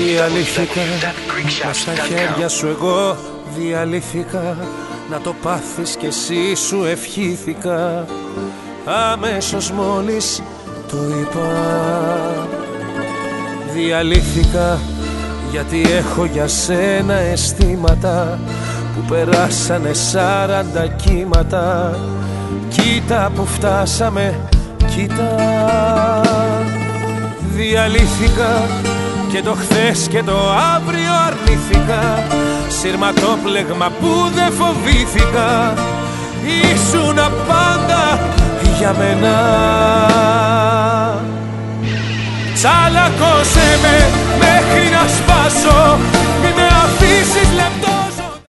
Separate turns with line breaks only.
Διαλύθηκα, μα στα χέρια σου εγώ διαλύθηκα. Να το πάθεις κι εσύ σου ευχήθηκα. Αμέσως μόλις το είπα. Διαλύθηκα γιατί έχω για σένα αισθήματα που περάσανε 40 κύματα. Κοίτα που φτάσαμε, κοίτα. Διαλύθηκα και το χθες και το αύριο αρνήθηκα. Σειρματόπλεγμα που δεν φοβήθηκα. Ήσουνα πάντα για μένα. Τσαλακώσέ με μέχρι να σπάσω.